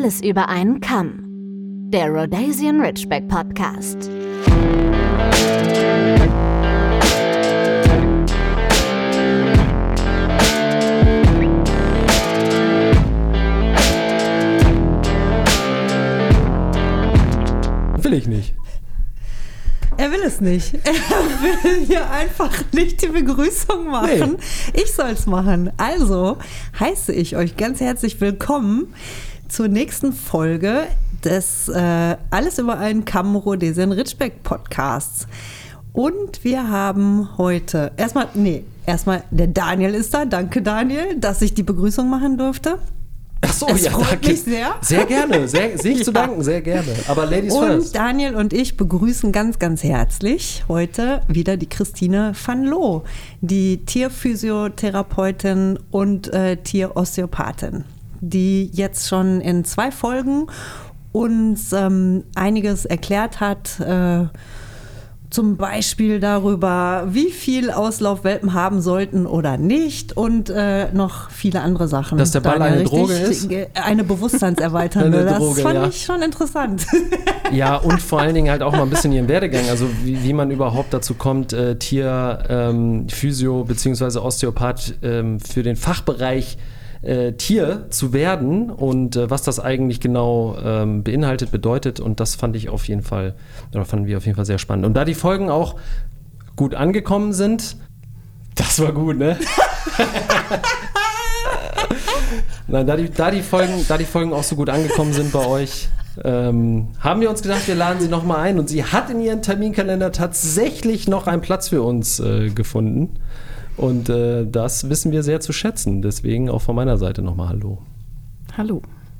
Alles über einen Kamm. Der Rhodesian Ridgeback Podcast. Will ich nicht. Er will es nicht. Er will hier einfach nicht die Begrüßung machen. Nee. Ich soll es machen. Also heiße ich euch ganz herzlich willkommen zur nächsten Folge des Alles über einen Kamm Rhodesian Ridgeback Podcasts. Und wir haben heute erstmal der Daniel ist da. Danke, Daniel, dass ich die Begrüßung machen durfte. Ach so, ja, danke. Mich sehr. Sehr gerne, sehe ich zu danken, sehr gerne. Aber Ladies first. Und Daniel und ich begrüßen ganz, ganz herzlich heute wieder die Christine van Loo, die Tierphysiotherapeutin und Tierosteopathin, die jetzt schon in 2 Folgen uns einiges erklärt hat, zum Beispiel darüber, wie viel Auslaufwelpen haben sollten oder nicht und noch viele andere Sachen. Dass der Ball eine Droge ist? Eine bewusstseinserweiternde. Das fand ich schon interessant. Ja, und vor allen Dingen halt auch mal ein bisschen ihren Werdegang, also wie man überhaupt dazu kommt, Physio bzw. Osteopath für den Fachbereich Tier zu werden und was das eigentlich genau beinhaltet, bedeutet, und das fanden wir auf jeden Fall sehr spannend. Und da die Folgen auch gut angekommen sind, das war gut, ne? Nein, da die Folgen auch so gut angekommen sind bei euch, haben wir uns gedacht, wir laden sie nochmal ein, und sie hat in ihrem Terminkalender tatsächlich noch einen Platz für uns gefunden. Und das wissen wir sehr zu schätzen. Deswegen auch von meiner Seite nochmal Hallo. Hallo.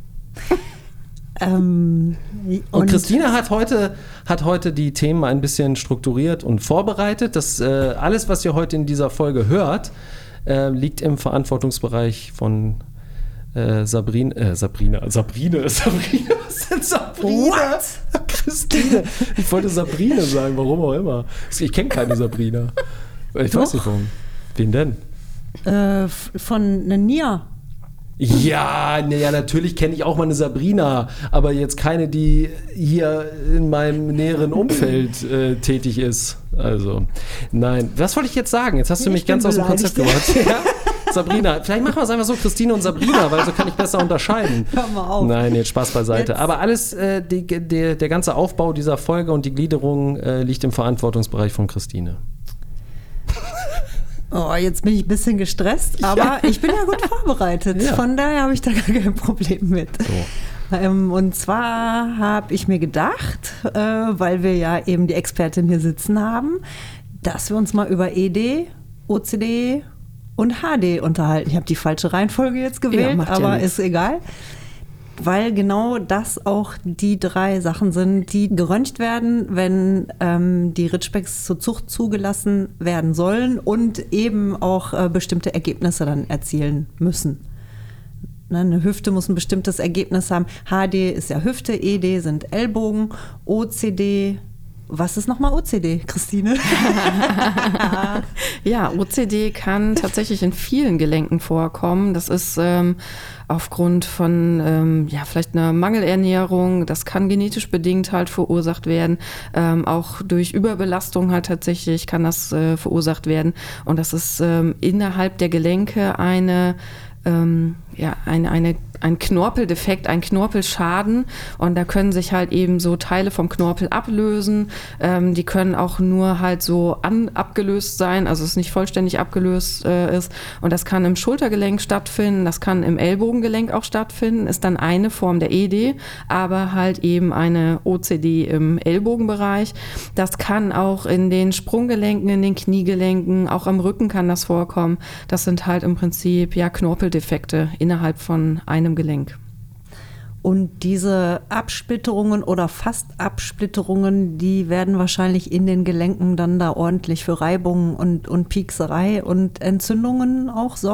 Und Christina hat heute die Themen ein bisschen strukturiert und vorbereitet. Das, alles, was ihr heute in dieser Folge hört, liegt im Verantwortungsbereich von Sabrina. Was ist denn Sabrina? What? Christine. Ich wollte Sabrina sagen, warum auch immer. Ich kenne keine Sabrina. Ich weiß nicht warum. Wen denn? Von Nia. Ja, natürlich kenne ich auch mal eine Sabrina, aber jetzt keine, die hier in meinem näheren Umfeld tätig ist. Also, nein. Was wollte ich jetzt sagen? Jetzt hast du mich ganz aus dem Konzept gebracht. Ja? Sabrina, vielleicht machen wir es einfach so, Christine und Sabrina, weil so kann ich besser unterscheiden. Hör mal auf. Nein, jetzt Spaß beiseite. Jetzt. Aber alles, der ganze Aufbau dieser Folge und die Gliederung liegt im Verantwortungsbereich von Christine. Oh, jetzt bin ich ein bisschen gestresst, aber ich bin ja gut vorbereitet. Ja. Von daher habe ich da gar kein Problem mit. So. Und zwar habe ich mir gedacht, weil wir ja eben die Expertin hier sitzen haben, dass wir uns mal über ED, OCD und HD unterhalten. Ich habe die falsche Reihenfolge jetzt gewählt, ja, aber ist egal. Weil genau das auch die 3 Sachen sind, die geröntgt werden, wenn die Ridgebacks zur Zucht zugelassen werden sollen und eben auch bestimmte Ergebnisse dann erzielen müssen. Ne, eine Hüfte muss ein bestimmtes Ergebnis haben. HD ist ja Hüfte, ED sind Ellbogen, OCD. Was ist nochmal OCD, Christine? Ja, OCD kann tatsächlich in vielen Gelenken vorkommen. Das ist aufgrund von vielleicht einer Mangelernährung, das kann genetisch bedingt halt verursacht werden. Auch durch Überbelastung halt tatsächlich kann das verursacht werden. Und das ist innerhalb der Gelenke ein Knorpeldefekt, ein Knorpelschaden, und da können sich halt eben so Teile vom Knorpel ablösen. Die können auch nur halt so abgelöst sein, also es nicht vollständig abgelöst ist, und das kann im Schultergelenk stattfinden, das kann im Ellbogengelenk auch stattfinden, ist dann eine Form der ED, aber halt eben eine OCD im Ellbogenbereich. Das kann auch in den Sprunggelenken, in den Kniegelenken, auch am Rücken kann das vorkommen. Das sind halt im Prinzip Knorpeldefekte innerhalb von einem Gelenk. Und diese Absplitterungen oder Fast-Absplitterungen, die werden wahrscheinlich in den Gelenken dann da ordentlich für Reibungen und Piekserei und Entzündungen auch sorgen?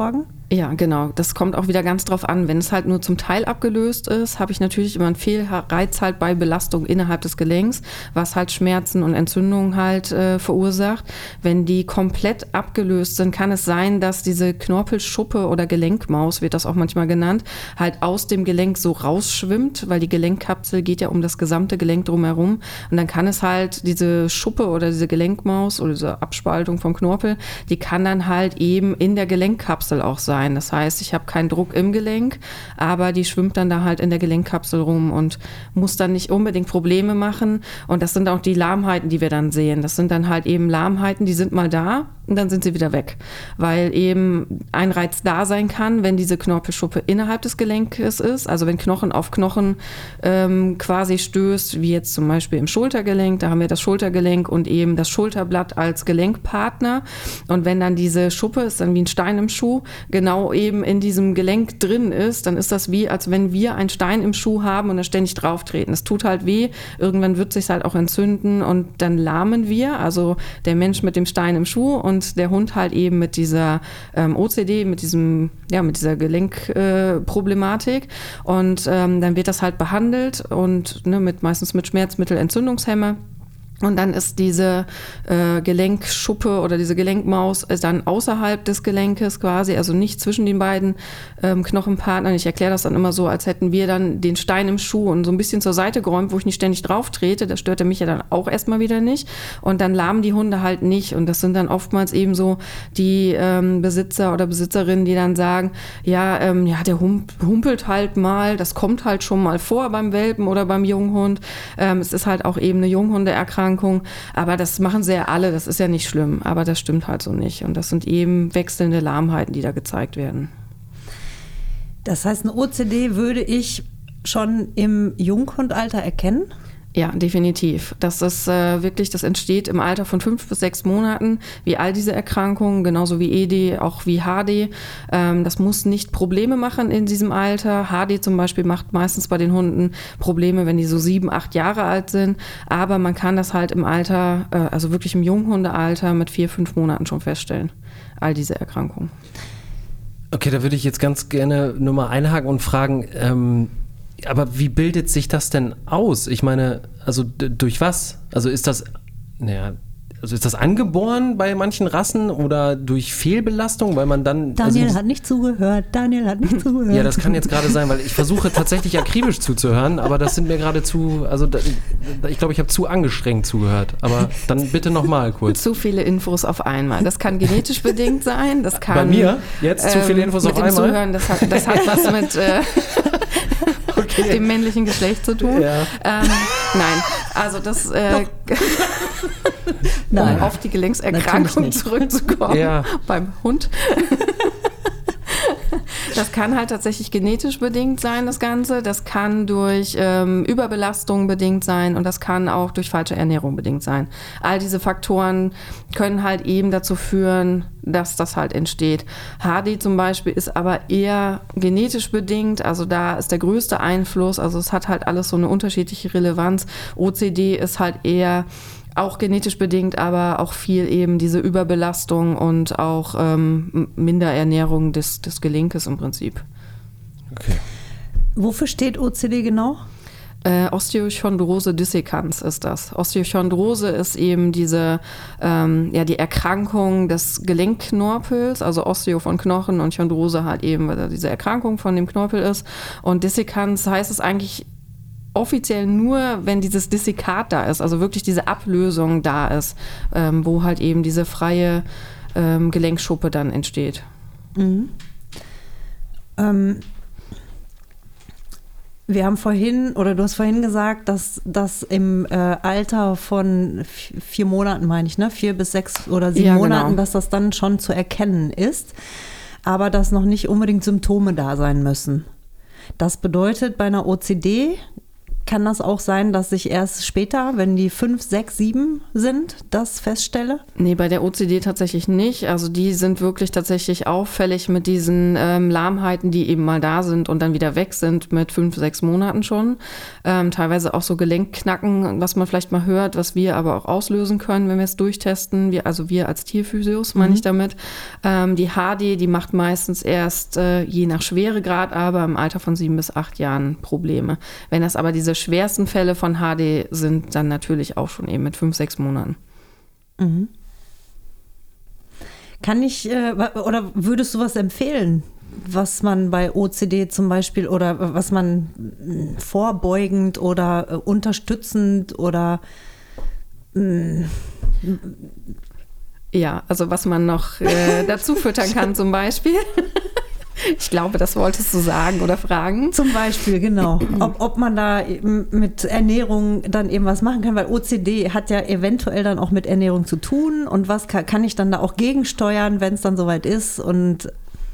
Ja, genau. Das kommt auch wieder ganz drauf an. Wenn es halt nur zum Teil abgelöst ist, habe ich natürlich immer einen Fehlreiz halt bei Belastung innerhalb des Gelenks, was halt Schmerzen und Entzündungen halt verursacht. Wenn die komplett abgelöst sind, kann es sein, dass diese Knorpelschuppe oder Gelenkmaus, wird das auch manchmal genannt, halt aus dem Gelenk so rausschwimmt, weil die Gelenkkapsel geht ja um das gesamte Gelenk drumherum. Und dann kann es halt diese Schuppe oder diese Gelenkmaus oder diese Abspaltung vom Knorpel, die kann dann halt eben in der Gelenkkapsel auch sein. Das heißt, ich habe keinen Druck im Gelenk, aber die schwimmt dann da halt in der Gelenkkapsel rum und muss dann nicht unbedingt Probleme machen. Und das sind auch die Lahmheiten, die wir dann sehen. Das sind dann halt eben Lahmheiten, die sind mal da und dann sind sie wieder weg. Weil eben ein Reiz da sein kann, wenn diese Knorpelschuppe innerhalb des Gelenkes ist, also wenn Knochen auf Knochen quasi stößt, wie jetzt zum Beispiel im Schultergelenk, da haben wir das Schultergelenk und eben das Schulterblatt als Gelenkpartner. Und wenn dann diese Schuppe, ist dann wie ein Stein im Schuh, genau eben in diesem Gelenk drin ist, dann ist das wie, als wenn wir einen Stein im Schuh haben und da ständig drauf treten. Es tut halt weh, irgendwann wird es sich halt auch entzünden und dann lahmen wir, also der Mensch mit dem Stein im Schuh und der Hund halt eben mit dieser OCD, mit dieser Gelenkproblematik und dann wird das halt behandelt und meistens mit Schmerzmittel, Entzündungshemmer. Und dann ist diese Gelenkschuppe oder diese Gelenkmaus ist dann außerhalb des Gelenkes quasi, also nicht zwischen den beiden Knochenpartnern. Ich erkläre das dann immer so, als hätten wir dann den Stein im Schuh und so ein bisschen zur Seite geräumt, wo ich nicht ständig drauf trete. Das stört mich ja dann auch erstmal wieder nicht. Und dann lahmen die Hunde halt nicht. Und das sind dann oftmals eben so die Besitzer oder Besitzerinnen, die dann sagen, der humpelt halt mal, das kommt halt schon mal vor beim Welpen oder beim Junghund. Es ist halt auch eben eine Junghundeerkrankung. Aber das machen sie ja alle, das ist ja nicht schlimm, aber das stimmt halt so nicht. Und das sind eben wechselnde Lahmheiten, die da gezeigt werden. Das heißt, eine OCD würde ich schon im Junghundalter erkennen? Ja, definitiv. Das ist das entsteht im Alter von 5 bis 6 Monaten, wie all diese Erkrankungen, genauso wie ED, auch wie HD. Das muss nicht Probleme machen in diesem Alter. HD zum Beispiel macht meistens bei den Hunden Probleme, wenn die so 7, 8 Jahre alt sind. Aber man kann das halt im Alter, also wirklich im Junghundealter mit 4, 5 Monaten schon feststellen, all diese Erkrankungen. Okay, da würde ich jetzt ganz gerne nur mal einhaken und fragen, aber wie bildet sich das denn aus? Ich meine, also durch was? Also ist das angeboren bei manchen Rassen oder durch Fehlbelastung, weil man dann... Daniel hat nicht zugehört. Ja, das kann jetzt gerade sein, weil ich versuche tatsächlich akribisch zuzuhören, aber das sind mir gerade ich glaube, ich habe zu angestrengt zugehört. Aber dann bitte nochmal kurz. Zu viele Infos auf einmal. Das kann genetisch bedingt sein. Das kann, bei mir? Jetzt zu viele Infos auf einmal? Zuhören, das hat was mit... dem männlichen Geschlecht zu tun. Ja. Nein, also das um auf die Gelenkserkrankung zurückzukommen beim Hund. Das kann halt tatsächlich genetisch bedingt sein, das Ganze. Das kann durch Überbelastung bedingt sein und das kann auch durch falsche Ernährung bedingt sein. All diese Faktoren können halt eben dazu führen, dass das halt entsteht. HD zum Beispiel ist aber eher genetisch bedingt, also da ist der größte Einfluss, also es hat halt alles so eine unterschiedliche Relevanz. OCD ist halt eher auch genetisch bedingt, aber auch viel eben diese Überbelastung und auch Minderernährung des Gelenkes im Prinzip. Okay. Wofür steht OCD genau? Osteochondrose dissecans ist das. Osteochondrose ist eben diese, die Erkrankung des Gelenkknorpels, also Osteo von Knochen und Chondrose halt eben, weil diese Erkrankung von dem Knorpel ist. Und dissecans heißt es eigentlich offiziell nur, wenn dieses Dissekat da ist, also wirklich diese Ablösung da ist, wo halt eben diese freie Gelenkschuppe dann entsteht. Mhm. Wir haben du hast vorhin gesagt, dass das im Alter von 4 Monaten, meine ich, 4 bis 6 oder 7 Monaten, genau, dass das dann schon zu erkennen ist, aber dass noch nicht unbedingt Symptome da sein müssen. Das bedeutet, bei einer OCD kann das auch sein, dass ich erst später, wenn die 5, 6, 7 sind, das feststelle? Nee, bei der OCD tatsächlich nicht. Also die sind wirklich tatsächlich auffällig mit diesen Lahmheiten, die eben mal da sind und dann wieder weg sind mit 5, 6 Monaten schon. Teilweise auch so Gelenkknacken, was man vielleicht mal hört, was wir aber auch auslösen können, wenn wir es durchtesten. Wir als Tierphysios, meine ich damit. Die HD, die macht meistens erst je nach Schweregrad, aber im Alter von 7 bis 8 Jahren Probleme. Wenn das aber diese schwersten Fälle von HD sind, dann natürlich auch schon eben mit 5, 6 Monaten. Mhm. Kann ich, oder würdest du was empfehlen, was man bei OCD zum Beispiel oder was man vorbeugend oder unterstützend oder ja, also was man noch dazu füttern kann zum Beispiel. Ich glaube, das wolltest du sagen oder fragen. Zum Beispiel, genau. Ob man da mit Ernährung dann eben was machen kann, weil OCD hat ja eventuell dann auch mit Ernährung zu tun und was kann ich dann da auch gegensteuern, wenn es dann soweit ist und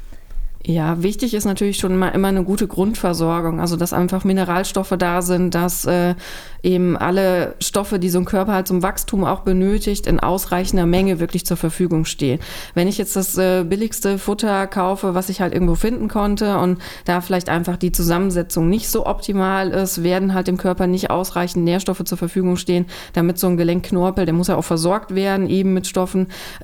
ja, wichtig ist natürlich schon immer eine gute Grundversorgung, also dass einfach Mineralstoffe da sind, dass eben alle Stoffe, die so ein Körper halt zum Wachstum auch benötigt, in ausreichender Menge wirklich zur Verfügung stehen. Wenn ich jetzt das billigste Futter kaufe, was ich halt irgendwo finden konnte und da vielleicht einfach die Zusammensetzung nicht so optimal ist, werden halt dem Körper nicht ausreichend Nährstoffe zur Verfügung stehen, damit so ein Gelenkknorpel, der muss ja auch versorgt werden eben mit Stoffen,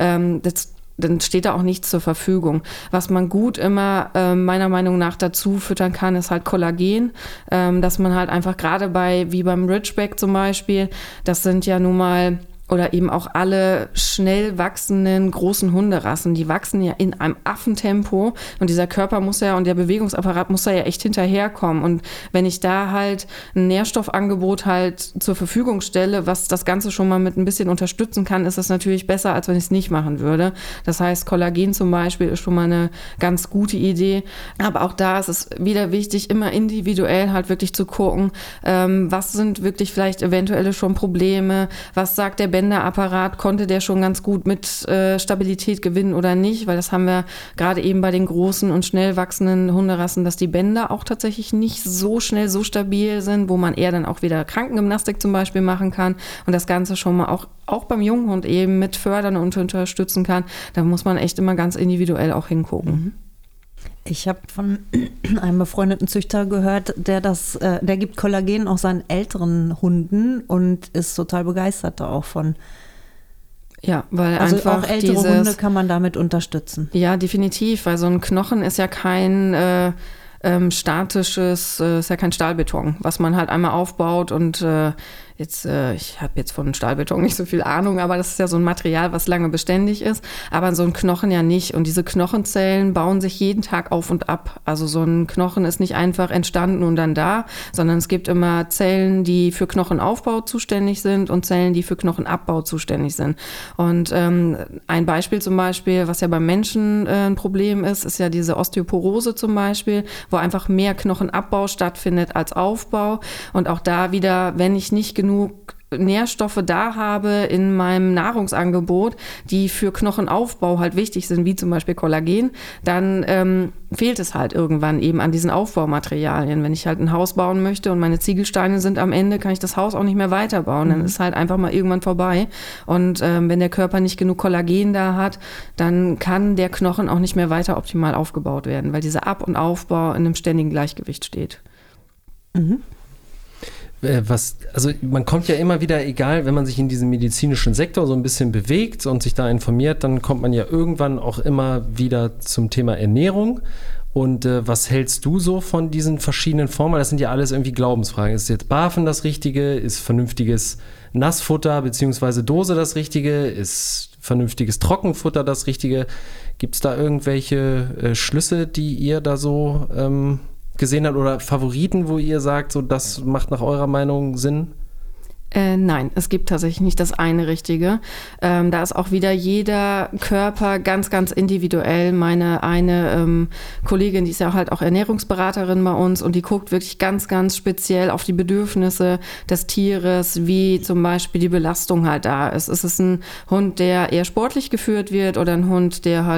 dann steht da auch nichts zur Verfügung. Was man gut immer meiner Meinung nach dazu füttern kann, ist halt Kollagen, dass man halt einfach gerade wie beim Ridgeback zum Beispiel, das sind ja nun mal oder eben auch alle schnell wachsenden großen Hunderassen, die wachsen ja in einem Affentempo und dieser Körper muss ja und der Bewegungsapparat muss da ja echt hinterherkommen und wenn ich da halt ein Nährstoffangebot halt zur Verfügung stelle, was das Ganze schon mal mit ein bisschen unterstützen kann, ist das natürlich besser, als wenn ich es nicht machen würde. Das heißt, Kollagen zum Beispiel ist schon mal eine ganz gute Idee, aber auch da ist es wieder wichtig, immer individuell halt wirklich zu gucken, was sind wirklich vielleicht eventuelle schon Probleme, was sagt der Bänderapparat, konnte der schon ganz gut mit Stabilität gewinnen oder nicht, weil das haben wir gerade eben bei den großen und schnell wachsenden Hunderassen, dass die Bänder auch tatsächlich nicht so schnell so stabil sind, wo man eher dann auch wieder Krankengymnastik zum Beispiel machen kann und das Ganze schon mal auch beim Junghund eben mit fördern und unterstützen kann. Da muss man echt immer ganz individuell auch hingucken. Ich habe von einem befreundeten Züchter gehört, der gibt Kollagen auch seinen älteren Hunden und ist total begeistert da auch von. Ja, weil also einfach auch ältere Hunde kann man damit unterstützen. Ja, definitiv, weil so ein Knochen ist ja kein statisches, ist ja kein Stahlbeton, was man halt einmal aufbaut und ich habe jetzt von Stahlbeton nicht so viel Ahnung, aber das ist ja so ein Material, was lange beständig ist, aber so ein Knochen ja nicht. Und diese Knochenzellen bauen sich jeden Tag auf und ab. Also so ein Knochen ist nicht einfach entstanden und dann da, sondern es gibt immer Zellen, die für Knochenaufbau zuständig sind und Zellen, die für Knochenabbau zuständig sind. Und ein Beispiel zum Beispiel, was ja beim Menschen ein Problem ist ja diese Osteoporose zum Beispiel, wo einfach mehr Knochenabbau stattfindet als Aufbau. Und auch da wieder, wenn ich nicht genug Nährstoffe da habe in meinem Nahrungsangebot, die für Knochenaufbau halt wichtig sind, wie zum Beispiel Kollagen, dann fehlt es halt irgendwann eben an diesen Aufbaumaterialien. Wenn ich halt ein Haus bauen möchte und meine Ziegelsteine sind am Ende, kann ich das Haus auch nicht mehr weiterbauen. Dann ist halt einfach mal irgendwann vorbei. Und wenn der Körper nicht genug Kollagen da hat, dann kann der Knochen auch nicht mehr weiter optimal aufgebaut werden, weil dieser Ab- und Aufbau in einem ständigen Gleichgewicht steht. Mhm. Also man kommt ja immer wieder, egal, wenn man sich in diesem medizinischen Sektor so ein bisschen bewegt und sich da informiert, dann kommt man ja irgendwann auch immer wieder zum Thema Ernährung. Und was hältst du so von diesen verschiedenen Formen? Das sind ja alles irgendwie Glaubensfragen. Ist jetzt Barfen das Richtige? Ist vernünftiges Nassfutter bzw. Dose das Richtige? Ist vernünftiges Trockenfutter das Richtige? Gibt es da irgendwelche Schlüsse, die ihr da so gesehen habt oder Favoriten, wo ihr sagt, so das macht nach eurer Meinung Sinn? Nein, es gibt tatsächlich nicht das eine Richtige. Da ist auch wieder jeder Körper ganz, ganz individuell. Meine eine Kollegin, die ist ja halt auch Ernährungsberaterin bei uns und die guckt wirklich ganz, ganz speziell auf die Bedürfnisse des Tieres, wie zum Beispiel die Belastung halt da ist. Ist es ein Hund, der eher sportlich geführt wird oder ein Hund, der halt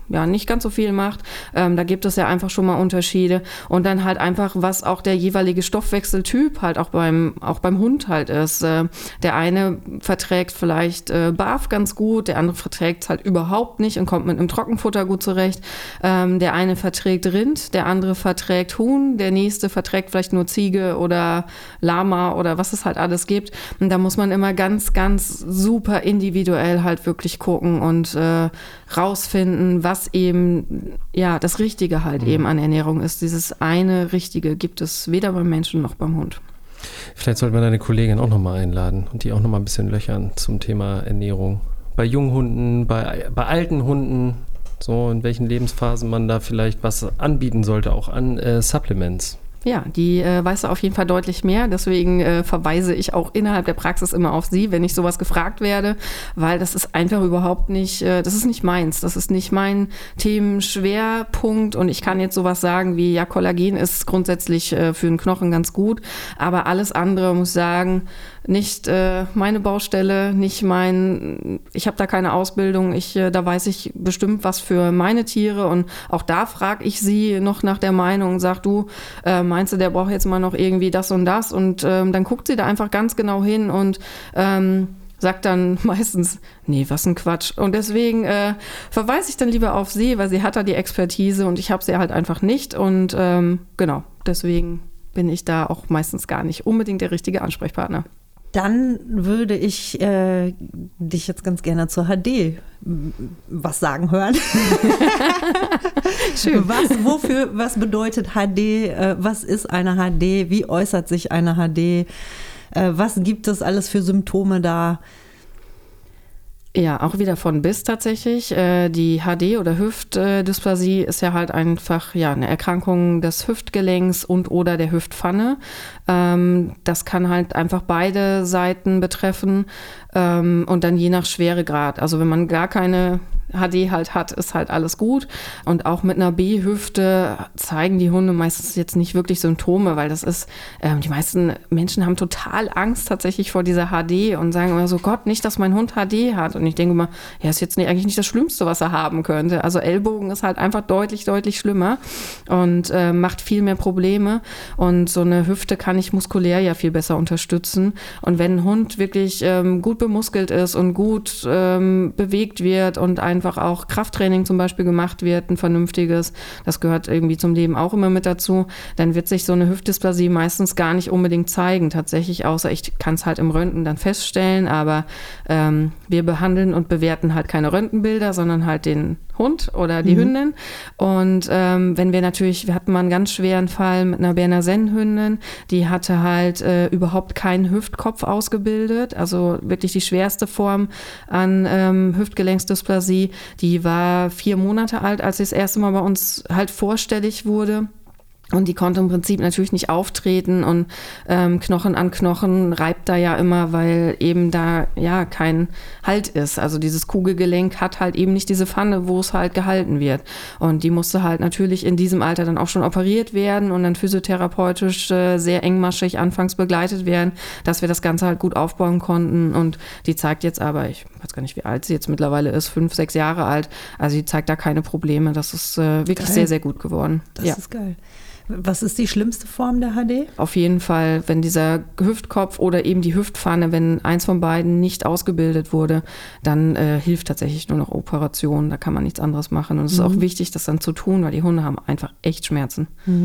nicht ganz so viel macht. Da gibt es ja einfach schon mal Unterschiede. Und dann halt einfach, was auch der jeweilige Stoffwechseltyp halt auch beim Hund halt ist. Der eine verträgt vielleicht Barf ganz gut, der andere verträgt es halt überhaupt nicht und kommt mit einem Trockenfutter gut zurecht. Der eine verträgt Rind, der andere verträgt Huhn, der nächste verträgt vielleicht nur Ziege oder Lama oder was es halt alles gibt. Und da muss man immer ganz, ganz super individuell halt wirklich gucken und rausfinden, was eben das Richtige halt eben an Ernährung ist. Dieses eine Richtige gibt es weder beim Menschen noch beim Hund. Vielleicht sollten wir deine Kollegin auch nochmal einladen und die auch nochmal ein bisschen löchern zum Thema Ernährung. Bei jungen Hunden, bei alten Hunden, so in welchen Lebensphasen man da vielleicht was anbieten sollte, auch an Supplements. Ja, die weiß auf jeden Fall deutlich mehr. Deswegen verweise ich auch innerhalb der Praxis immer auf sie, wenn ich sowas gefragt werde, weil das ist einfach überhaupt nicht, das ist nicht meins. Das ist nicht mein Themenschwerpunkt und ich kann jetzt sowas sagen wie, ja, Kollagen ist grundsätzlich für den Knochen ganz gut, aber alles andere, muss ich sagen, nicht meine Baustelle, nicht ich habe da keine Ausbildung, da weiß ich bestimmt was für meine Tiere und auch da frage ich sie noch nach der Meinung und sage, du, meinst du, der braucht jetzt mal noch irgendwie das und das und dann guckt sie da einfach ganz genau hin und sagt dann meistens, nee, was ein Quatsch. Und deswegen verweise ich dann lieber auf sie, weil sie hat da die Expertise und ich habe sie halt einfach nicht und genau, deswegen bin ich da auch meistens gar nicht unbedingt der richtige Ansprechpartner. Dann würde ich dich jetzt ganz gerne zur HD was sagen hören. Schön. Was bedeutet HD? Was ist eine HD? Wie äußert sich eine HD? Was gibt es alles für Symptome da? Ja, auch wieder von bis tatsächlich. Die HD oder Hüftdysplasie ist ja halt einfach eine Erkrankung des Hüftgelenks und oder der Hüftpfanne. Das kann halt einfach beide Seiten betreffen und dann je nach Schweregrad. Also wenn man gar keine HD halt hat, ist halt alles gut. Und auch mit einer B-Hüfte zeigen die Hunde meistens jetzt nicht wirklich Symptome, weil das ist, die meisten Menschen haben total Angst tatsächlich vor dieser HD und sagen immer so, Gott, nicht, dass mein Hund HD hat. Und ich denke immer, ja, ist jetzt eigentlich nicht das Schlimmste, was er haben könnte. Also Ellbogen ist halt einfach deutlich, deutlich schlimmer und macht viel mehr Probleme. Und so eine Hüfte kann ich muskulär ja viel besser unterstützen. Und wenn ein Hund wirklich gut bemuskelt ist und gut bewegt wird und einfach auch Krafttraining zum Beispiel gemacht wird, ein vernünftiges, das gehört irgendwie zum Leben auch immer mit dazu, dann wird sich so eine Hüftdysplasie meistens gar nicht unbedingt zeigen, tatsächlich, außer ich kann es halt im Röntgen dann feststellen, aber wir behandeln und bewerten halt keine Röntgenbilder, sondern halt den Hund oder die Hündin. Und wenn wir hatten mal einen ganz schweren Fall mit einer Berner Sennhündin, die hatte halt überhaupt keinen Hüftkopf ausgebildet, also wirklich die schwerste Form an Hüftgelenksdysplasie. Die war 4 Monate alt, als sie das erste Mal bei uns halt vorstellig wurde. Und die konnte im Prinzip natürlich nicht auftreten und Knochen an Knochen reibt da ja immer, weil eben da kein Halt ist. Also dieses Kugelgelenk hat halt eben nicht diese Pfanne, wo es halt gehalten wird. Und die musste halt natürlich in diesem Alter dann auch schon operiert werden und dann physiotherapeutisch sehr engmaschig anfangs begleitet werden, dass wir das Ganze halt gut aufbauen konnten. Und die zeigt jetzt aber, ich weiß gar nicht, wie alt sie jetzt mittlerweile ist, 5, 6 Jahre alt. Also die zeigt da keine Probleme. Das ist wirklich geil. Sehr, sehr gut geworden. Das ist geil. Was ist die schlimmste Form der HD? Auf jeden Fall, wenn dieser Hüftkopf oder eben die Hüftpfanne, wenn eins von beiden nicht ausgebildet wurde, dann hilft tatsächlich nur noch Operation. Da kann man nichts anderes machen. Und es ist auch wichtig, das dann zu tun, weil die Hunde haben einfach echt Schmerzen.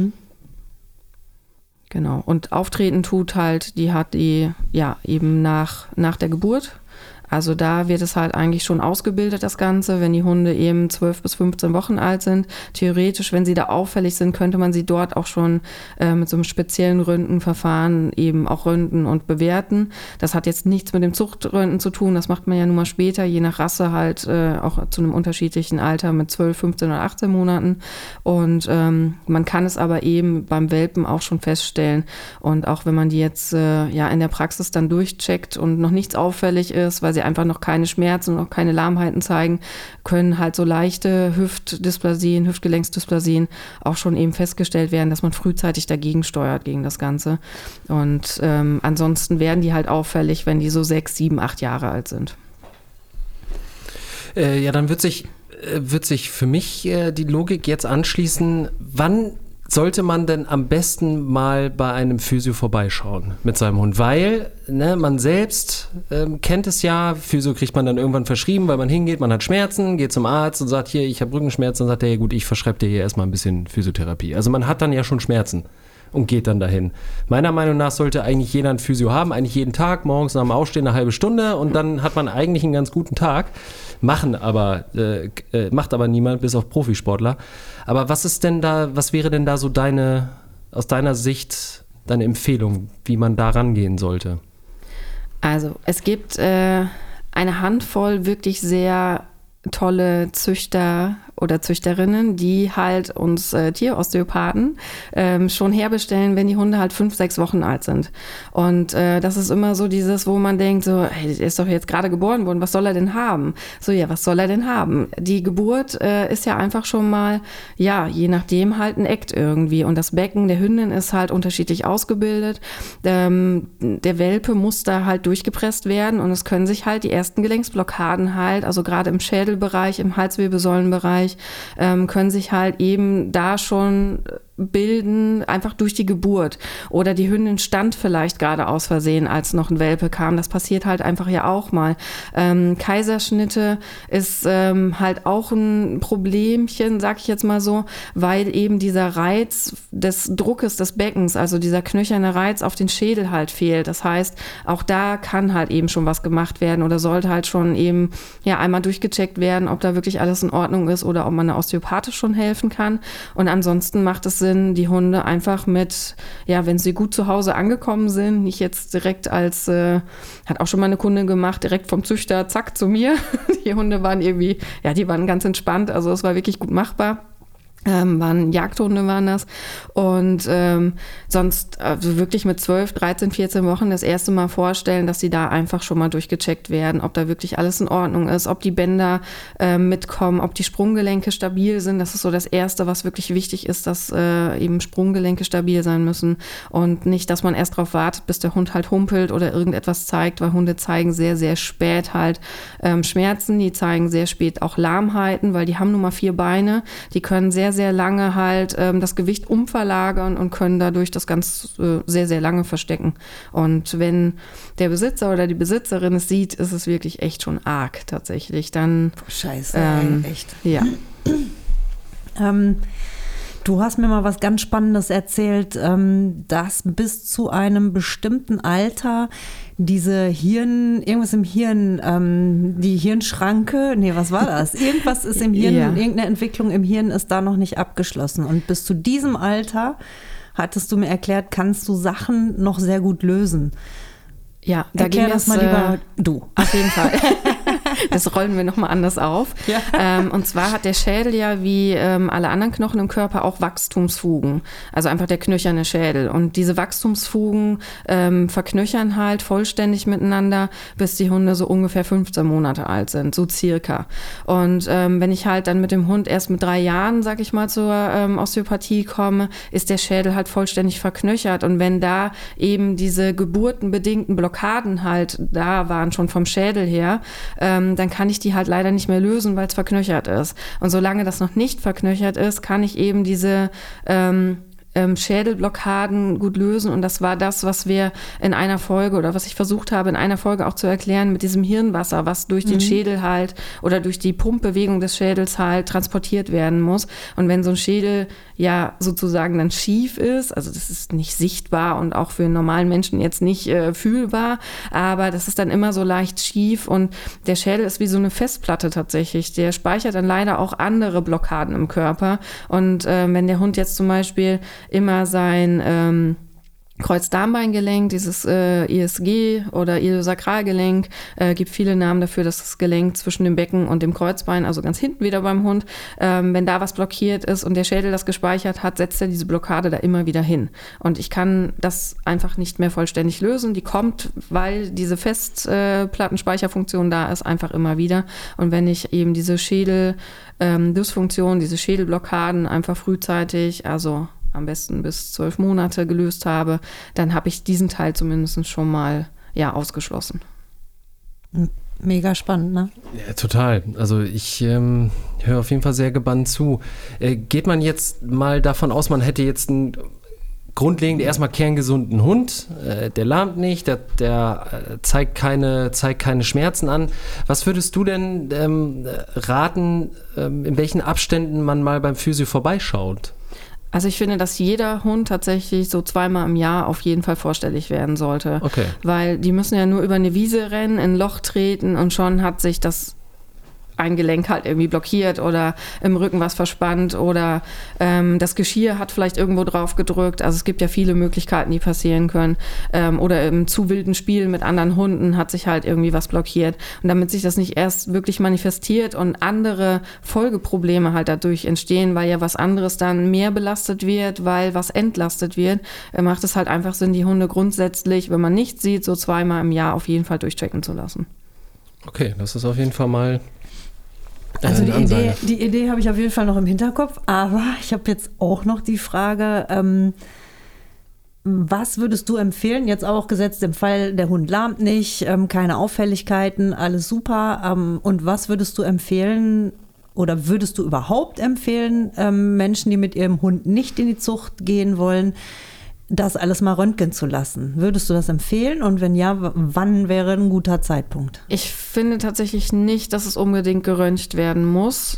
Genau. Und auftreten tut halt die HD eben nach der Geburt. Also da wird es halt eigentlich schon ausgebildet, das Ganze, wenn die Hunde eben 12 bis 15 Wochen alt sind. Theoretisch, wenn sie da auffällig sind, könnte man sie dort auch schon mit so einem speziellen Röntgenverfahren eben auch röntgen und bewerten. Das hat jetzt nichts mit dem Zuchtröntgen zu tun, das macht man ja nun mal später, je nach Rasse halt auch zu einem unterschiedlichen Alter mit 12, 15 oder 18 Monaten. Und man kann es aber eben beim Welpen auch schon feststellen. Und auch wenn man die jetzt in der Praxis dann durchcheckt und noch nichts auffällig ist, weil sie einfach noch keine Schmerzen und noch keine Lahmheiten zeigen, können halt so leichte Hüftdysplasien, Hüftgelenksdysplasien auch schon eben festgestellt werden, dass man frühzeitig dagegen steuert, gegen das Ganze. Und ansonsten werden die halt auffällig, wenn die so 6, 7, 8 Jahre alt sind. Dann wird sich wird sich für mich die Logik jetzt anschließen, wann sollte man denn am besten mal bei einem Physio vorbeischauen mit seinem Hund? Weil man selbst kennt es ja, Physio kriegt man dann irgendwann verschrieben, weil man hingeht, man hat Schmerzen, geht zum Arzt und sagt, hier, ich habe Rückenschmerzen, und sagt er, ja gut, ich verschreibe dir hier erstmal ein bisschen Physiotherapie. Also man hat dann ja schon Schmerzen und geht dann dahin. Meiner Meinung nach sollte eigentlich jeder ein Physio haben, eigentlich jeden Tag, morgens nach dem Aufstehen eine halbe Stunde und dann hat man eigentlich einen ganz guten Tag. Macht aber niemand, bis auf Profisportler. Aber was wäre denn da so aus deiner Sicht deine Empfehlung, wie man da rangehen sollte? Also es gibt eine Handvoll wirklich sehr tolle Züchter oder Züchterinnen, die halt uns Tierosteopathen schon herbestellen, wenn die Hunde halt 5, 6 Wochen alt sind. Und das ist immer so dieses, wo man denkt, so, hey, der ist doch jetzt gerade geboren worden, was soll er denn haben? So, ja, was soll er denn haben? Die Geburt ist ja einfach schon mal, ja, je nachdem halt ein Act irgendwie. Und das Becken der Hündin ist halt unterschiedlich ausgebildet. Der Welpe muss da halt durchgepresst werden und es können sich halt die ersten Gelenksblockaden halt, also gerade im Schädelbereich, im Halswirbelsäulenbereich, können sich halt eben da schon bilden, einfach durch die Geburt. Oder die Hündin stand vielleicht gerade aus Versehen, als noch ein Welpe kam. Das passiert halt einfach ja auch mal. Kaiserschnitte ist halt auch ein Problemchen, sag ich jetzt mal so, weil eben dieser Reiz des Druckes des Beckens, also dieser knöcherne Reiz auf den Schädel halt fehlt. Das heißt, auch da kann halt eben schon was gemacht werden oder sollte halt schon eben ja einmal durchgecheckt werden, ob da wirklich alles in Ordnung ist oder ob man eine Osteopathe schon helfen kann. Und ansonsten macht es Sinn, die Hunde einfach mit, ja, wenn sie gut zu Hause angekommen sind, nicht jetzt direkt als, hat auch schon mal eine Kunde gemacht, direkt vom Züchter, zack, zu mir. Die Hunde waren irgendwie, ja, die waren ganz entspannt, also es war wirklich gut machbar. Waren Jagdhunde waren das und sonst also wirklich mit 12, 13, 14 Wochen das erste Mal vorstellen, dass sie da einfach schon mal durchgecheckt werden, ob da wirklich alles in Ordnung ist, ob die Bänder mitkommen, ob die Sprunggelenke stabil sind. Das ist so das Erste, was wirklich wichtig ist, dass eben Sprunggelenke stabil sein müssen und nicht, dass man erst darauf wartet, bis der Hund halt humpelt oder irgendetwas zeigt, weil Hunde zeigen sehr, sehr spät halt Schmerzen, die zeigen sehr spät auch Lahmheiten, weil die haben nun mal 4 Beine, die können sehr, sehr lange halt das Gewicht umverlagern und können dadurch das ganz sehr, sehr lange verstecken. Und wenn der Besitzer oder die Besitzerin es sieht, ist es wirklich echt schon arg tatsächlich. Dann Scheiße, echt. Ja. Du hast mir mal was ganz Spannendes erzählt, dass bis zu einem bestimmten Alter diese irgendwas im Hirn, die Hirnschranke, was war das? Irgendwas ist im Hirn, Ja. Irgendeine Entwicklung im Hirn ist da noch nicht abgeschlossen. Und bis zu diesem Alter, hattest du mir erklärt, kannst du Sachen noch sehr gut lösen. Ja, da Erklär ging das es mal lieber du. Auf jeden Fall. Das rollen wir nochmal anders auf. Ja. Und zwar hat der Schädel ja wie alle anderen Knochen im Körper auch Wachstumsfugen. Also einfach der knöcherne Schädel. Und diese Wachstumsfugen verknöchern halt vollständig miteinander, bis die Hunde so ungefähr 15 Monate alt sind, so circa. Und wenn ich halt dann mit dem Hund erst mit 3 Jahren, sag ich mal, zur Osteopathie komme, ist der Schädel halt vollständig verknöchert. Und wenn da eben diese geburtenbedingten Blockaden halt da waren, schon vom Schädel her, dann kann ich die halt leider nicht mehr lösen, weil es verknöchert ist. Und solange das noch nicht verknöchert ist, kann ich eben diese Schädelblockaden gut lösen. Und das war das, was wir in einer Folge oder was ich versucht habe, in einer Folge auch zu erklären mit diesem Hirnwasser, was durch den Schädel halt oder durch die Pumpbewegung des Schädels halt transportiert werden muss. Und wenn so ein Schädel ja sozusagen dann schief ist, also das ist nicht sichtbar und auch für einen normalen Menschen jetzt nicht fühlbar, aber das ist dann immer so leicht schief und der Schädel ist wie so eine Festplatte tatsächlich. Der speichert dann leider auch andere Blockaden im Körper. Und wenn der Hund jetzt zum Beispiel immer sein Kreuzdarmbeingelenk, dieses ISG oder Iliosakralgelenk, gibt viele Namen dafür, dass das Gelenk zwischen dem Becken und dem Kreuzbein, also ganz hinten wieder beim Hund, wenn da was blockiert ist und der Schädel das gespeichert hat, setzt er diese Blockade da immer wieder hin. Und ich kann das einfach nicht mehr vollständig lösen. Die kommt, weil diese Festplattenspeicherfunktion da ist, einfach immer wieder. Und wenn ich eben diese Schädeldysfunktion, diese Schädelblockaden einfach frühzeitig, also am besten bis 12 Monate gelöst habe, dann habe ich diesen Teil zumindest schon mal ausgeschlossen. Mega spannend, ne? Ja, total. Also ich höre auf jeden Fall sehr gebannt zu. Geht man jetzt mal davon aus, man hätte jetzt einen grundlegend erstmal kerngesunden Hund, der lahmt nicht, der zeigt keine Schmerzen an. Was würdest du denn raten, in welchen Abständen man mal beim Physio vorbeischaut? Also ich finde, dass jeder Hund tatsächlich so 2-mal im Jahr auf jeden Fall vorstellig werden sollte. Okay. Weil die müssen ja nur über eine Wiese rennen, in ein Loch treten und schon hat sich ein Gelenk halt irgendwie blockiert oder im Rücken was verspannt oder das Geschirr hat vielleicht irgendwo drauf gedrückt. Also es gibt ja viele Möglichkeiten, die passieren können. Oder im zu wilden Spiel mit anderen Hunden hat sich halt irgendwie was blockiert. Und damit sich das nicht erst wirklich manifestiert und andere Folgeprobleme halt dadurch entstehen, weil ja was anderes dann mehr belastet wird, weil was entlastet wird, macht es halt einfach Sinn, die Hunde grundsätzlich, wenn man nichts sieht, so 2-mal im Jahr auf jeden Fall durchchecken zu lassen. Okay, das ist auf jeden Fall mal also die Idee habe ich auf jeden Fall noch im Hinterkopf, aber ich habe jetzt auch noch die Frage, was würdest du empfehlen, jetzt auch gesetzt im Fall, der Hund lahmt nicht, keine Auffälligkeiten, alles super, und was würdest du empfehlen oder würdest du überhaupt empfehlen, Menschen, die mit ihrem Hund nicht in die Zucht gehen wollen, das alles mal röntgen zu lassen? Würdest du das empfehlen? Und wenn ja, wann wäre ein guter Zeitpunkt? Ich finde tatsächlich nicht, dass es unbedingt geröntgt werden muss.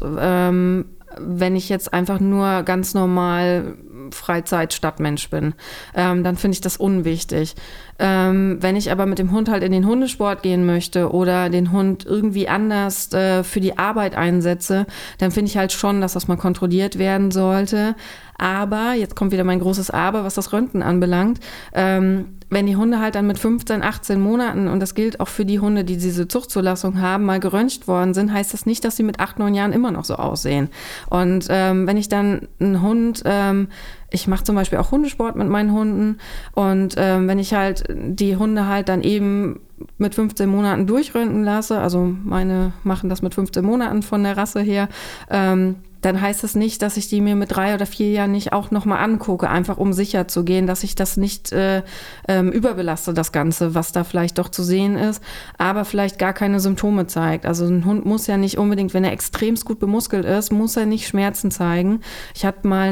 Wenn ich jetzt einfach nur ganz normal Freizeit-Stadtmensch bin, dann finde ich das unwichtig. Wenn ich aber mit dem Hund halt in den Hundesport gehen möchte oder den Hund irgendwie anders für die Arbeit einsetze, dann finde ich halt schon, dass das mal kontrolliert werden sollte. Aber, jetzt kommt wieder mein großes Aber, was das Röntgen anbelangt, wenn die Hunde halt dann mit 15, 18 Monaten, und das gilt auch für die Hunde, die diese Zuchtzulassung haben, mal geröntgt worden sind, heißt das nicht, dass sie mit 8, 9 Jahren immer noch so aussehen. Und wenn ich dann einen Hund, ich mache zum Beispiel auch Hundesport mit meinen Hunden, und wenn ich halt die Hunde halt dann eben mit 15 Monaten durchröntgen lasse, also meine machen das mit 15 Monaten von der Rasse her, dann heißt das nicht, dass ich die mir mit 3 oder 4 Jahren nicht auch nochmal angucke, einfach um sicher zu gehen, dass ich das nicht überbelaste, das Ganze, was da vielleicht doch zu sehen ist, aber vielleicht gar keine Symptome zeigt. Also ein Hund muss ja nicht unbedingt, wenn er extremst gut bemuskelt ist, muss er nicht Schmerzen zeigen. Ich hatte mal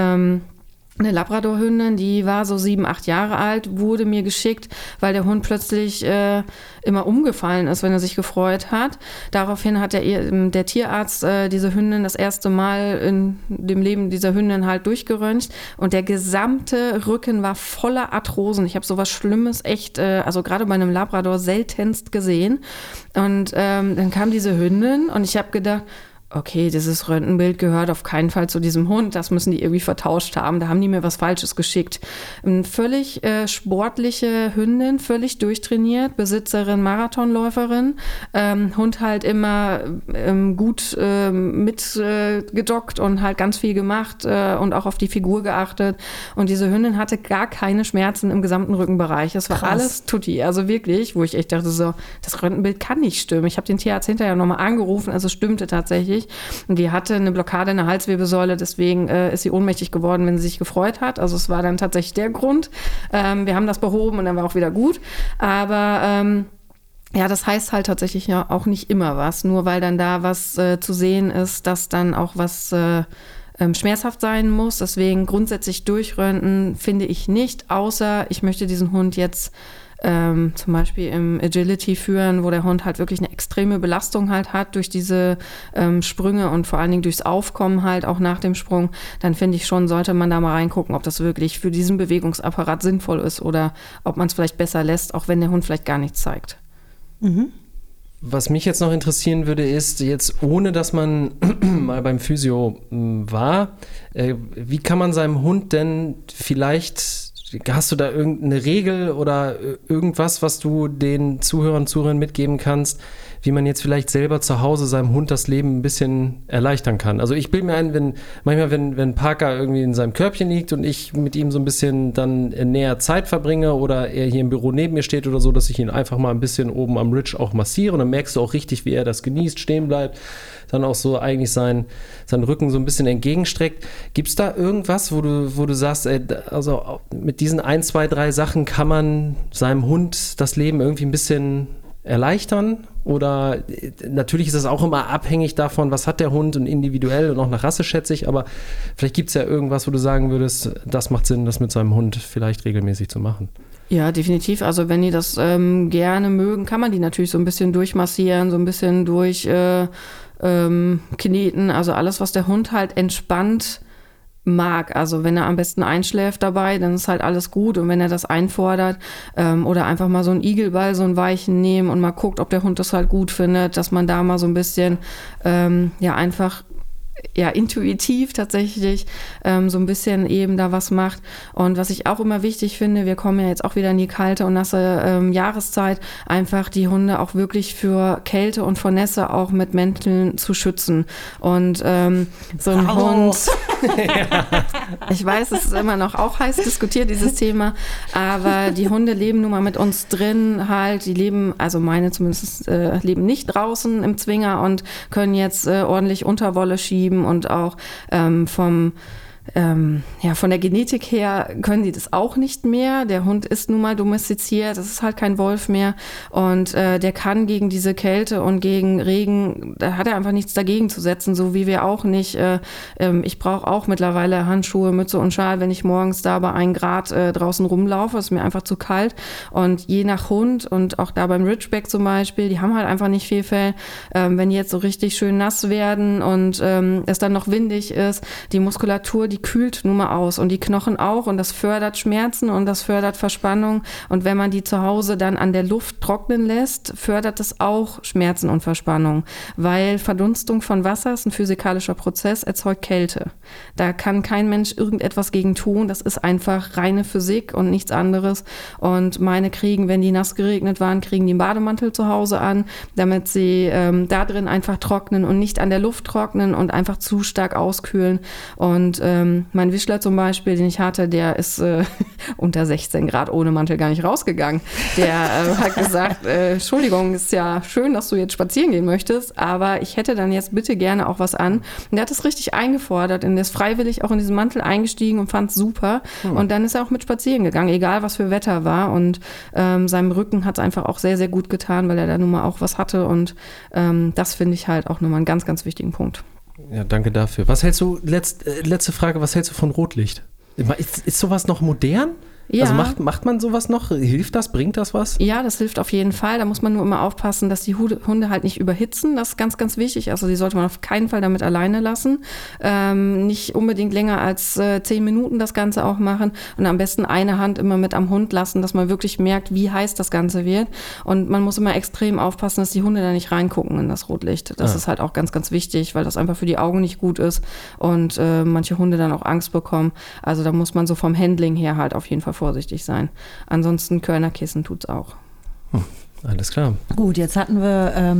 eine Labrador-Hündin, die war so 7, 8 Jahre alt, wurde mir geschickt, weil der Hund plötzlich immer umgefallen ist, wenn er sich gefreut hat. Daraufhin hat der Tierarzt diese Hündin das erste Mal in dem Leben dieser Hündin halt durchgeröntgt und der gesamte Rücken war voller Arthrosen. Ich habe sowas Schlimmes echt, also gerade bei einem Labrador seltenst gesehen. Und dann kam diese Hündin und ich habe gedacht, okay, dieses Röntgenbild gehört auf keinen Fall zu diesem Hund, das müssen die irgendwie vertauscht haben, da haben die mir was Falsches geschickt. Eine völlig sportliche Hündin, völlig durchtrainiert, Besitzerin, Marathonläuferin, Hund halt immer gut mitgedockt und halt ganz viel gemacht und auch auf die Figur geachtet, und diese Hündin hatte gar keine Schmerzen im gesamten Rückenbereich, es war Krass. Alles tutti, also wirklich, wo ich echt dachte so, das Röntgenbild kann nicht stimmen. Ich habe den Tierarzt hinterher nochmal angerufen, also es stimmte tatsächlich. Und die hatte eine Blockade in der Halswirbelsäule, deswegen ist sie ohnmächtig geworden, wenn sie sich gefreut hat. Also es war dann tatsächlich der Grund. Wir haben das behoben und dann war auch wieder gut. Aber ja, das heißt halt tatsächlich ja auch nicht immer was. Nur weil dann da was zu sehen ist, dass dann auch was schmerzhaft sein muss. Deswegen grundsätzlich durchröntgen finde ich nicht, außer ich möchte diesen Hund jetzt zum Beispiel im Agility führen, wo der Hund halt wirklich eine extreme Belastung halt hat durch diese Sprünge und vor allen Dingen durchs Aufkommen halt auch nach dem Sprung, dann finde ich schon, sollte man da mal reingucken, ob das wirklich für diesen Bewegungsapparat sinnvoll ist oder ob man es vielleicht besser lässt, auch wenn der Hund vielleicht gar nichts zeigt. Mhm. Was mich jetzt noch interessieren würde, ist jetzt, ohne dass man mal beim Physio war, wie kann man seinem Hund denn vielleicht, hast du da irgendeine Regel oder irgendwas, was du den Zuhörern und Zuhörern mitgeben kannst, wie man jetzt vielleicht selber zu Hause seinem Hund das Leben ein bisschen erleichtern kann? Also ich bilde mir ein, wenn Parker irgendwie in seinem Körbchen liegt und ich mit ihm so ein bisschen dann näher Zeit verbringe oder er hier im Büro neben mir steht oder so, dass ich ihn einfach mal ein bisschen oben am Ridge auch massiere, und dann merkst du auch richtig, wie er das genießt, stehen bleibt, dann auch so eigentlich seinen Rücken so ein bisschen entgegenstreckt. Gibt es da irgendwas, wo du sagst, also mit diesen 1, 2, 3 Sachen kann man seinem Hund das Leben irgendwie ein bisschen erleichtern? Oder natürlich ist es auch immer abhängig davon, was hat der Hund und individuell und auch nach Rasse schätze ich, aber vielleicht gibt es ja irgendwas, wo du sagen würdest, das macht Sinn, das mit seinem Hund vielleicht regelmäßig zu machen. Ja, definitiv. Also wenn die das gerne mögen, kann man die natürlich so ein bisschen durchmassieren, so ein bisschen durchkneten. Also alles, was der Hund halt entspannt mag. Also wenn er am besten einschläft dabei, dann ist halt alles gut. Und wenn er das einfordert oder einfach mal so einen Igelball, so einen weichen nehmen und mal guckt, ob der Hund das halt gut findet, dass man da mal so ein bisschen einfach intuitiv tatsächlich so ein bisschen eben da was macht. Und was ich auch immer wichtig finde, wir kommen ja jetzt auch wieder in die kalte und nasse Jahreszeit, einfach die Hunde auch wirklich für Kälte und vor Nässe auch mit Mänteln zu schützen. Und so ein Hund, ich weiß, es ist immer noch auch heiß diskutiert, dieses Thema, aber die Hunde leben nun mal mit uns drin halt, die leben, also meine zumindest, leben nicht draußen im Zwinger und können jetzt ordentlich Unterwolle schieben und auch von der Genetik her können die das auch nicht mehr. Der Hund ist nun mal domestiziert, das ist halt kein Wolf mehr und der kann gegen diese Kälte und gegen Regen, da hat er einfach nichts dagegen zu setzen, so wie wir auch nicht. Ich brauche auch mittlerweile Handschuhe, Mütze und Schal, wenn ich morgens da bei 1 Grad draußen rumlaufe, ist mir einfach zu kalt und je nach Hund und auch da beim Ridgeback zum Beispiel, die haben halt einfach nicht viel Fell. Wenn die jetzt so richtig schön nass werden und es dann noch windig ist, die Muskulatur, die kühlt nun mal aus und die Knochen auch und das fördert Schmerzen und das fördert Verspannung und wenn man die zu Hause dann an der Luft trocknen lässt, fördert das auch Schmerzen und Verspannung, weil Verdunstung von Wasser ist ein physikalischer Prozess, erzeugt Kälte. Da kann kein Mensch irgendetwas gegen tun, das ist einfach reine Physik und nichts anderes und meine kriegen, wenn die nass geregnet waren, kriegen die einen Bademantel zu Hause an, damit sie da drin einfach trocknen und nicht an der Luft trocknen und einfach zu stark auskühlen und mein Wischler zum Beispiel, den ich hatte, der ist unter 16 Grad ohne Mantel gar nicht rausgegangen. Der hat gesagt, Entschuldigung, ist ja schön, dass du jetzt spazieren gehen möchtest, aber ich hätte dann jetzt bitte gerne auch was an. Und der hat es richtig eingefordert und der ist freiwillig auch in diesen Mantel eingestiegen und fand es super. Und dann ist er auch mit spazieren gegangen, egal was für Wetter war. Und seinem Rücken hat es einfach auch sehr, sehr gut getan, weil er da nun mal auch was hatte. Und das finde ich halt auch nochmal einen ganz, ganz wichtigen Punkt. Ja, danke dafür. Was hältst du, letzte Frage, was hältst du von Rotlicht? Ist sowas noch modern? Ja. Also macht man sowas noch? Hilft das? Bringt das was? Ja, das hilft auf jeden Fall. Da muss man nur immer aufpassen, dass die Hunde halt nicht überhitzen. Das ist ganz, ganz wichtig. Also die sollte man auf keinen Fall damit alleine lassen. Nicht unbedingt länger als 10 Minuten das Ganze auch machen. Und am besten eine Hand immer mit am Hund lassen, dass man wirklich merkt, wie heiß das Ganze wird. Und man muss immer extrem aufpassen, dass die Hunde da nicht reingucken in das Rotlicht. Das ist halt auch ganz, ganz wichtig, weil das einfach für die Augen nicht gut ist und manche Hunde dann auch Angst bekommen. Also da muss man so vom Handling her halt auf jeden Fall vorsichtig sein. Ansonsten Körnerkissen tut's auch. Alles klar. Gut, jetzt hatten wir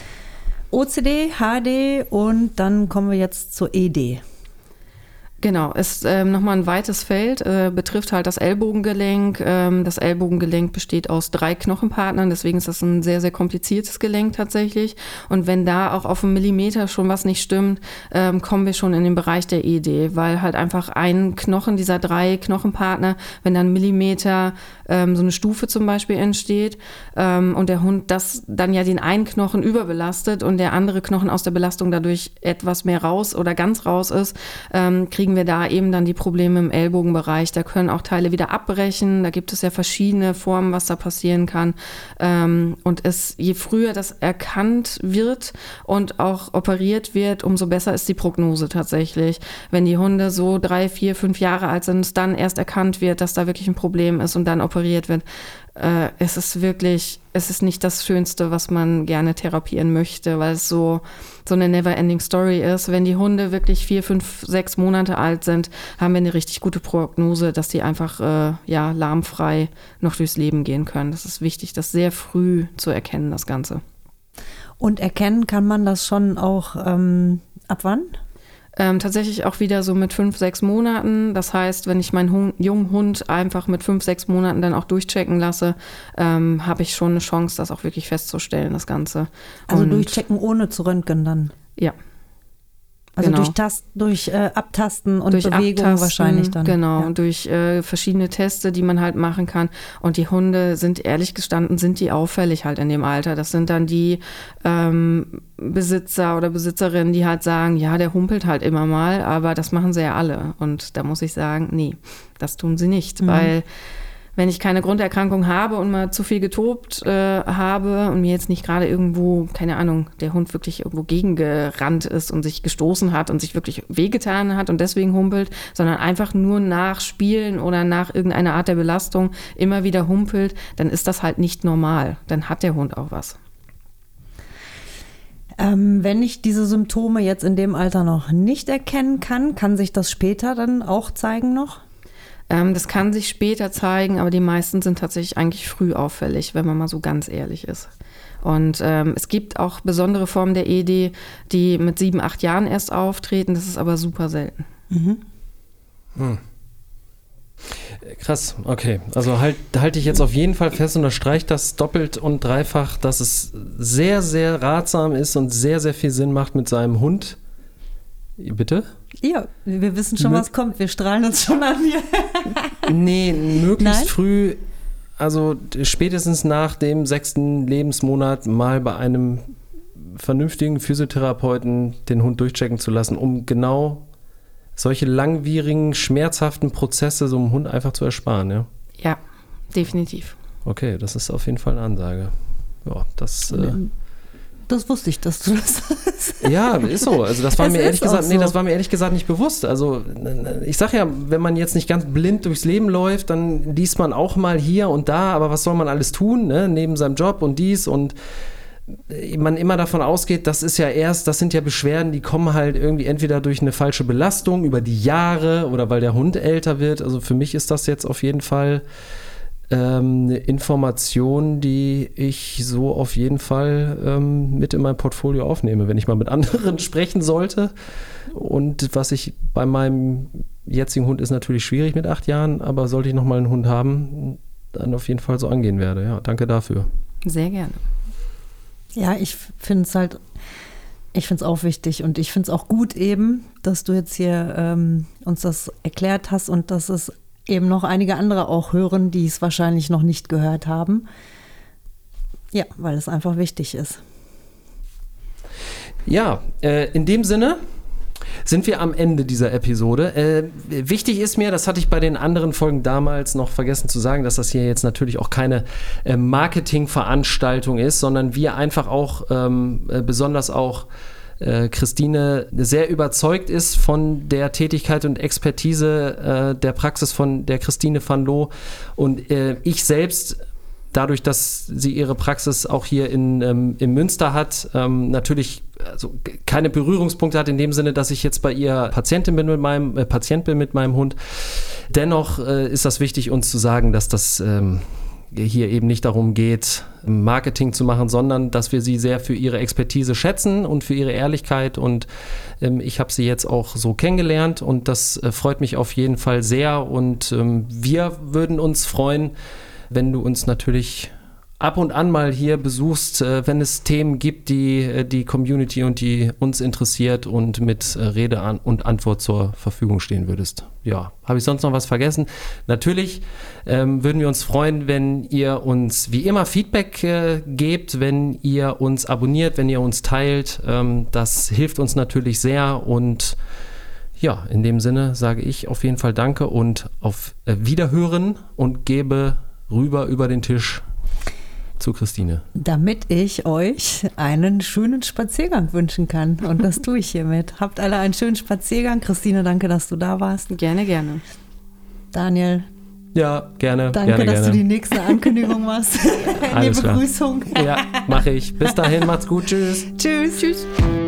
OCD, HD und dann kommen wir jetzt zur ED. Genau, ist nochmal ein weites Feld, betrifft halt das Ellbogengelenk. Das Ellbogengelenk besteht aus 3 Knochenpartnern, deswegen ist das ein sehr, sehr kompliziertes Gelenk tatsächlich. Und wenn da auch auf einen Millimeter schon was nicht stimmt, kommen wir schon in den Bereich der ED, weil halt einfach ein Knochen dieser 3 Knochenpartner, wenn dann Millimeter so eine Stufe zum Beispiel entsteht und der Hund das dann ja den einen Knochen überbelastet und der andere Knochen aus der Belastung dadurch etwas mehr raus oder ganz raus ist, kriegen wir da eben dann die Probleme im Ellbogenbereich. Da können auch Teile wieder abbrechen. Da gibt es ja verschiedene Formen, was da passieren kann. Und je früher das erkannt wird und auch operiert wird, umso besser ist die Prognose tatsächlich. Wenn die Hunde so 3, 4, 5 Jahre alt sind, es dann erst erkannt wird, dass da wirklich ein Problem ist und dann operiert wird. Es ist nicht das Schönste, was man gerne therapieren möchte, weil es so eine never-ending Story ist. Wenn die Hunde wirklich 4, 5, 6 Monate alt sind, haben wir eine richtig gute Prognose, dass die einfach lahmfrei noch durchs Leben gehen können. Das ist wichtig, das sehr früh zu erkennen, das Ganze. Und erkennen kann man das schon auch ab wann? Tatsächlich auch wieder so mit 5, 6 Monaten. Das heißt, wenn ich meinen jungen Hund einfach mit 5, 6 Monaten dann auch durchchecken lasse, habe ich schon eine Chance, das auch wirklich festzustellen, das Ganze. Also durchchecken ohne zu röntgen dann? Ja. Also genau. durch Abtasten und durch Bewegung Abtasten, wahrscheinlich dann. Genau, Ja. durch verschiedene Teste, die man halt machen kann. Und die Hunde sind, ehrlich gestanden, sind die auffällig halt in dem Alter. Das sind dann die Besitzer oder Besitzerinnen, die halt sagen, ja, der humpelt halt immer mal, aber das machen sie ja alle. Und da muss ich sagen, nee, das tun sie nicht, weil wenn ich keine Grunderkrankung habe und mal zu viel getobt habe und mir jetzt nicht gerade irgendwo, keine Ahnung, der Hund wirklich irgendwo gegengerannt ist und sich gestoßen hat und sich wirklich wehgetan hat und deswegen humpelt, sondern einfach nur nach Spielen oder nach irgendeiner Art der Belastung immer wieder humpelt, dann ist das halt nicht normal. Dann hat der Hund auch was. Wenn ich diese Symptome jetzt in dem Alter noch nicht erkennen kann sich das später dann auch zeigen noch? Das kann sich später zeigen, aber die meisten sind tatsächlich eigentlich früh auffällig, wenn man mal so ganz ehrlich ist. Und es gibt auch besondere Formen der ED, die mit 7, 8 Jahren erst auftreten. Das ist aber super selten. Krass, okay. Also halte ich jetzt auf jeden Fall fest und unterstreiche das doppelt und dreifach, dass es sehr, sehr ratsam ist und sehr, sehr viel Sinn macht mit seinem Hund. Bitte? Ja, wir wissen schon, was kommt. Wir strahlen uns schon an hier. Nee, möglichst Nein? früh, also spätestens nach dem 6. Lebensmonat mal bei einem vernünftigen Physiotherapeuten den Hund durchchecken zu lassen, um genau solche langwierigen, schmerzhaften Prozesse so einem Hund einfach zu ersparen, ja? Ja, definitiv. Okay, das ist auf jeden Fall eine Ansage. Ja, Das wusste ich, dass du das hast. ja, ist so. Also das war Es mir ehrlich ist auch gesagt, so. das war mir ehrlich gesagt nicht bewusst. Also ich sag ja, wenn man jetzt nicht ganz blind durchs Leben läuft, dann liest man auch mal hier und da, aber was soll man alles tun, ne? Neben seinem Job und dies und man immer davon ausgeht, das sind ja Beschwerden, die kommen halt irgendwie entweder durch eine falsche Belastung über die Jahre oder weil der Hund älter wird. Also für mich ist das jetzt auf jeden Fall eine Information, die ich so auf jeden Fall mit in mein Portfolio aufnehme, wenn ich mal mit anderen sprechen sollte. Und was ich bei meinem jetzigen Hund ist natürlich schwierig mit 8 Jahren, aber sollte ich nochmal einen Hund haben, dann auf jeden Fall so angehen werde. Ja, danke dafür. Sehr gerne. Ja, ich finde es auch wichtig und ich finde es auch gut eben, dass du jetzt hier uns das erklärt hast und dass es eben noch einige andere auch hören, die es wahrscheinlich noch nicht gehört haben. Ja, weil es einfach wichtig ist. Ja, in dem Sinne sind wir am Ende dieser Episode. Wichtig ist mir, das hatte ich bei den anderen Folgen damals noch vergessen zu sagen, dass das hier jetzt natürlich auch keine Marketingveranstaltung ist, sondern wir einfach auch, besonders auch Christine sehr überzeugt ist von der Tätigkeit und Expertise der Praxis von der Christine van Loo und ich selbst, dadurch, dass sie ihre Praxis auch hier in Münster hat, natürlich also keine Berührungspunkte hat in dem Sinne, dass ich jetzt bei ihr Patient bin mit meinem Hund. Dennoch ist das wichtig, uns zu sagen, dass das hier eben nicht darum geht, Marketing zu machen, sondern dass wir sie sehr für ihre Expertise schätzen und für ihre Ehrlichkeit und ich habe sie jetzt auch so kennengelernt und das freut mich auf jeden Fall sehr und wir würden uns freuen, wenn du uns natürlich ab und an mal hier besuchst, wenn es Themen gibt, die die Community und die uns interessiert und mit Rede und Antwort zur Verfügung stehen würdest. Ja, habe ich sonst noch was vergessen? Natürlich würden wir uns freuen, wenn ihr uns wie immer Feedback gebt, wenn ihr uns abonniert, wenn ihr uns teilt. Das hilft uns natürlich sehr und ja, in dem Sinne sage ich auf jeden Fall Danke und auf Wiederhören und gebe rüber über den Tisch zu Christine. Damit ich euch einen schönen Spaziergang wünschen kann. Und das tue ich hiermit. Habt alle einen schönen Spaziergang. Christine, danke, dass du da warst. Gerne, gerne. Daniel. Ja, gerne. Danke, dass gerne. du die nächste Ankündigung machst. Die Alles klar. Begrüßung. Ja, mache ich. Bis dahin, macht's gut. Tschüss. Tschüss. Tschüss.